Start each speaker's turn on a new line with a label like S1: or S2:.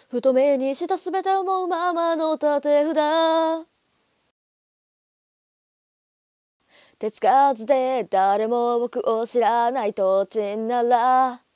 S1: 太めにしたすべて思うままの立て札。手つかずで誰も僕を知らない土地なら